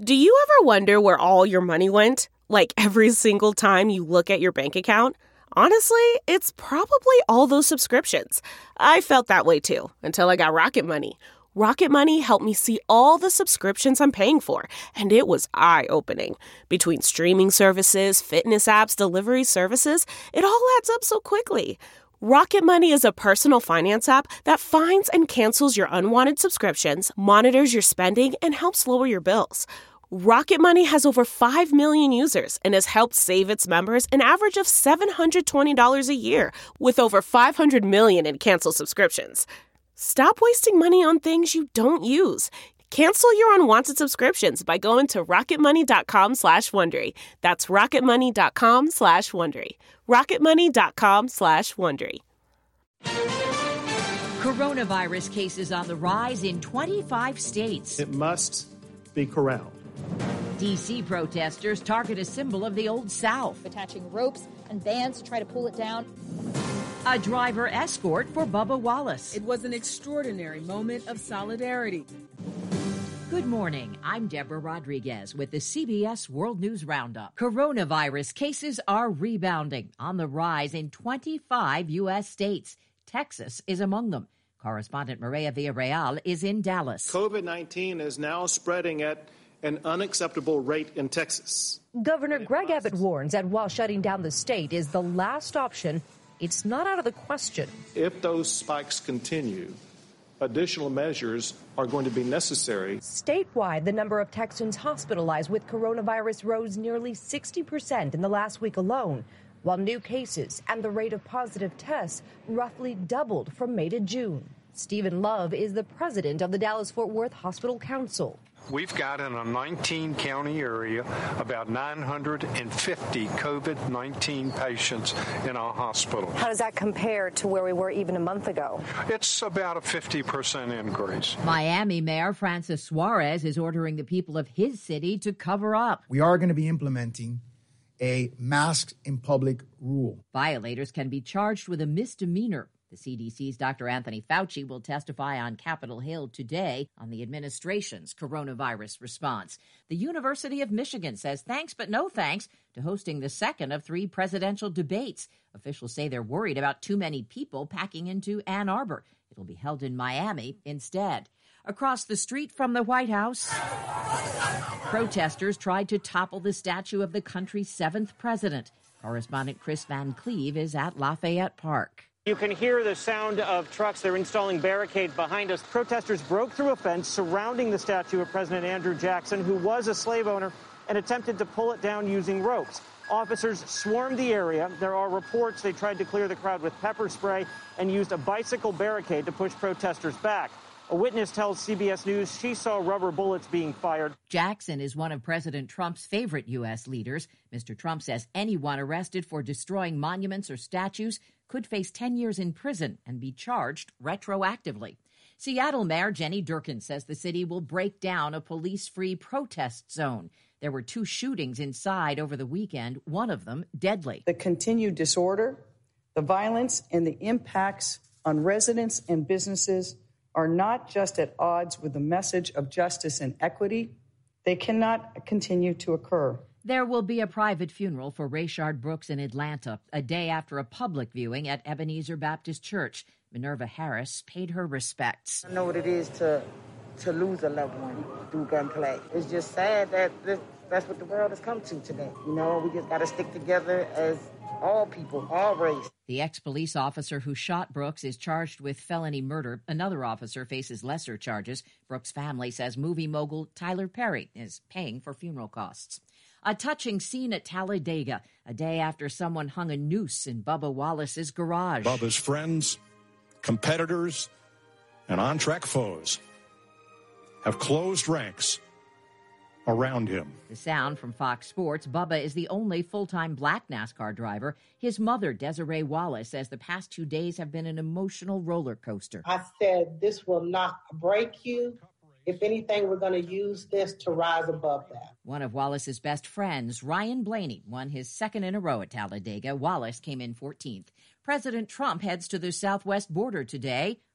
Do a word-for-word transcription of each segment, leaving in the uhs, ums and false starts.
Do you ever wonder where all your money went? Like every single time you look at your bank account? Honestly, it's probably all those subscriptions. I felt that way too, until I got Rocket Money. Rocket Money helped me see all the subscriptions I'm paying for, and it was eye-opening. Between streaming services, fitness apps, delivery services, it all adds up so quickly. Rocket Money is a personal finance app that finds and cancels your unwanted subscriptions, monitors your spending, and helps lower your bills. Rocket Money has over five million users and has helped save its members an average of seven hundred twenty dollars a year, with over five hundred million in canceled subscriptions. Stop wasting money on things you don't use. Cancel your unwanted subscriptions by going to rocketmoney.com slash Wondery. That's rocketmoney.com slash Wondery. rocketmoney.com slash Wondery. Coronavirus cases on the rise in twenty-five states. It must be corralled. D C protesters target a symbol of the Old South. Attaching ropes and bands to try to pull it down. A driver escort for Bubba Wallace. It was an extraordinary moment of solidarity. Good morning. I'm Deborah Rodriguez with the C B S World News Roundup. Coronavirus cases are rebounding, on the rise in twenty-five U S states. Texas is among them. Correspondent Maria Villarreal is in Dallas. COVID nineteen is now spreading at an unacceptable rate in Texas. Governor Greg Abbott warns that while shutting down the state is the last option, it's not out of the question. If those spikes continue, additional measures are going to be necessary. Statewide, the number of Texans hospitalized with coronavirus rose nearly sixty percent in the last week alone, while new cases and the rate of positive tests roughly doubled from May to June. Stephen Love is the president of the Dallas-Fort Worth Hospital Council. We've got in a nineteen county area about nine hundred fifty COVID nineteen patients in our hospitals. How does that compare to where we were even a month ago? It's about a fifty percent increase. Miami Mayor Francis Suarez is ordering the people of his city to cover up. We are going to be implementing a masked in public rule. Violators can be charged with a misdemeanor. The C D C's Doctor Anthony Fauci will testify on Capitol Hill today on the administration's coronavirus response. The University of Michigan says thanks but no thanks to hosting the second of three presidential debates. Officials say they're worried about too many people packing into Ann Arbor. It'll be held in Miami instead. Across the street from the White House, protesters tried to topple the statue of the country's seventh president. Correspondent Chris Van Cleve is at Lafayette Park. You can hear the sound of trucks. They're installing barricades behind us. Protesters broke through a fence surrounding the statue of President Andrew Jackson, who was a slave owner, and attempted to pull it down using ropes. Officers swarmed the area. There are reports they tried to clear the crowd with pepper spray and used a bicycle barricade to push protesters back. A witness tells C B S News she saw rubber bullets being fired. Jackson is one of President Trump's favorite U S leaders. Mister Trump says anyone arrested for destroying monuments or statues could face ten years in prison and be charged retroactively. Seattle Mayor Jenny Durkan says the city will break down a police-free protest zone. There were two shootings inside over the weekend, one of them deadly. The continued disorder, the violence, and the impacts on residents and businesses are not just at odds with the message of justice and equity. They cannot continue to occur. There will be a private funeral for Rayshard Brooks in Atlanta, a day after a public viewing at Ebenezer Baptist Church. Minerva Harris paid her respects. I know what it is to to lose a loved one through gunplay. It's just sad that this, that's what the world has come to today. You know, we just got to stick together as all people, all race. The ex-police officer who shot Brooks is charged with felony murder. Another officer faces lesser charges. Brooks' family says movie mogul Tyler Perry is paying for funeral costs. A touching scene at Talladega, a day after someone hung a noose in Bubba Wallace's garage. Bubba's friends, competitors, and on-track foes have closed ranks around him. The sound from Fox Sports. Bubba is the only full-time black NASCAR driver. His mother, Desiree Wallace, says the past two days have been an emotional roller coaster. I said, this will not break you. If anything, we're going to use this to rise above that. One of Wallace's best friends, Ryan Blaney, won his second in a row at Talladega. Wallace came in fourteenth. President Trump heads to the southwest border today.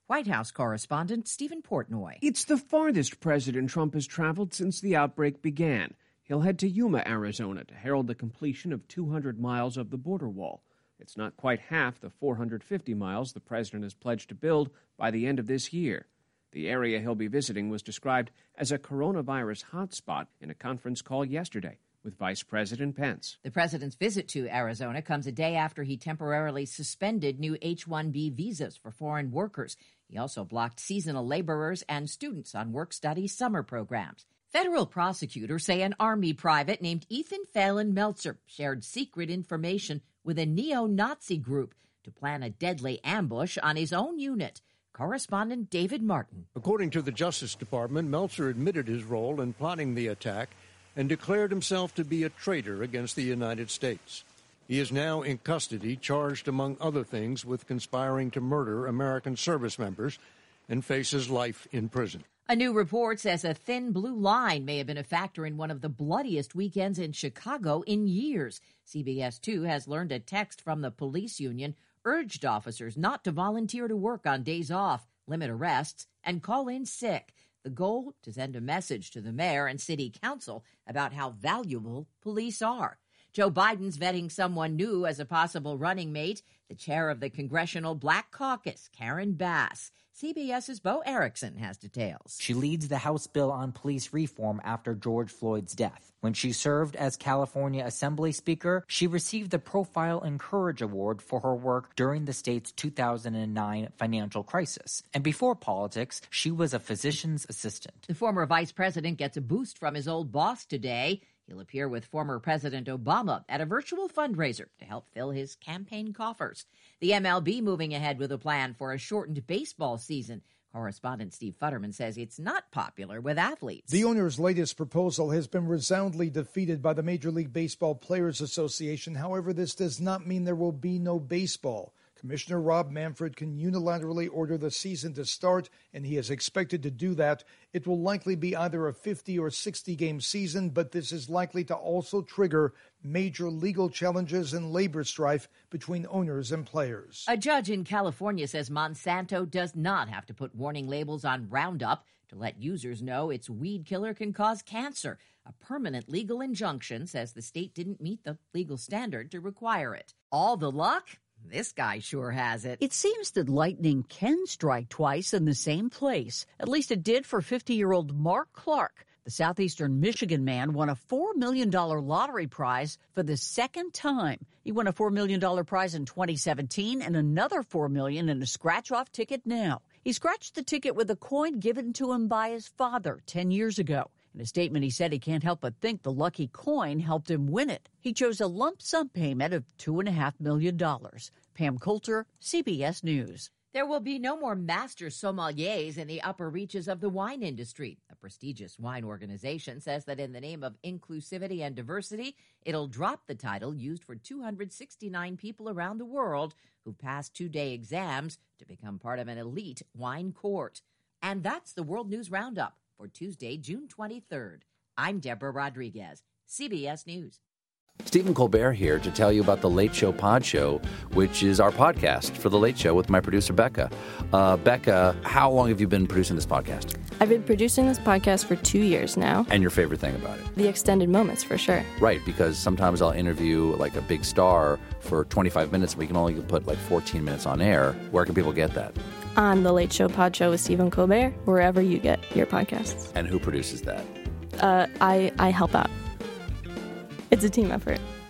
White House correspondent Stephen Portnoy. It's the farthest President Trump has traveled since the outbreak began. He'll head to Yuma, Arizona, to herald the completion of two hundred miles of the border wall. It's not quite half the four hundred fifty miles the president has pledged to build by the end of this year. The area he'll be visiting was described as a coronavirus hotspot in a conference call yesterday with Vice President Pence. The president's visit to Arizona comes a day after he temporarily suspended new H one B visas for foreign workers. He also blocked seasonal laborers and students on work-study summer programs. Federal prosecutors say an Army private named Ethan Phelan Meltzer shared secret information with a neo-Nazi group to plan a deadly ambush on his own unit. Correspondent David Martin. According to the Justice Department, Meltzer admitted his role in plotting the attack and declared himself to be a traitor against the United States. He is now in custody, charged, among other things, with conspiring to murder American service members and faces life in prison. A new report says a thin blue line may have been a factor in one of the bloodiest weekends in Chicago in years. C B S two has learned a text from the police union urged officers not to volunteer to work on days off, limit arrests, and call in sick. The goal, to send a message to the mayor and city council about how valuable police are. Joe Biden's vetting someone new as a possible running mate, the chair of the Congressional Black Caucus, Karen Bass. CBS's Bo Erickson has details. She leads the House bill on police reform after George Floyd's death. When she served as California Assembly Speaker, she received the Profile and Courage Award for her work during the state's two thousand nine financial crisis. And before politics, she was a physician's assistant. The former vice president gets a boost from his old boss today. He'll appear with former President Obama at a virtual fundraiser to help fill his campaign coffers. The M L B moving ahead with a plan for a shortened baseball season. Correspondent Steve Futterman says it's not popular with athletes. The owner's latest proposal has been resoundingly defeated by the Major League Baseball Players Association. However, this does not mean there will be no baseball. Commissioner Rob Manfred can unilaterally order the season to start, and he is expected to do that. It will likely be either a fifty or sixty game season, but this is likely to also trigger major legal challenges and labor strife between owners and players. A judge in California says Monsanto does not have to put warning labels on Roundup to let users know its weed killer can cause cancer. A permanent legal injunction says the state didn't meet the legal standard to require it. All the luck? This guy sure has it. It seems that lightning can strike twice in the same place. At least it did for fifty-year-old Mark Clark. The southeastern Michigan man won a four million dollars lottery prize for the second time. He won a four million dollars prize in twenty seventeen and another four million dollars in a scratch-off ticket now. He scratched the ticket with a coin given to him by his father ten years ago. In a statement, he said he can't help but think the lucky coin helped him win it. He chose a lump sum payment of two point five million dollars. Pam Coulter, C B S News. There will be no more master sommeliers in the upper reaches of the wine industry. A prestigious wine organization says that in the name of inclusivity and diversity, it'll drop the title used for two hundred sixty-nine people around the world who passed two-day exams to become part of an elite wine court. And that's the World News Roundup for Tuesday, June twenty-third. I'm Deborah Rodriguez, C B S News. Stephen Colbert here to tell you about The Late Show Pod Show, which is our podcast for The Late Show with my producer, Becca. Uh, Becca, how long have you been producing this podcast? I've been producing this podcast for two years now. And your favorite thing about it? The extended moments, for sure. Right, because sometimes I'll interview like a big star for twenty-five minutes, and we can only put like fourteen minutes on air. Where can people get that? On The Late Show Pod Show with Stephen Colbert, wherever you get your podcasts. And who produces that? Uh, I, I help out. It's a team effort.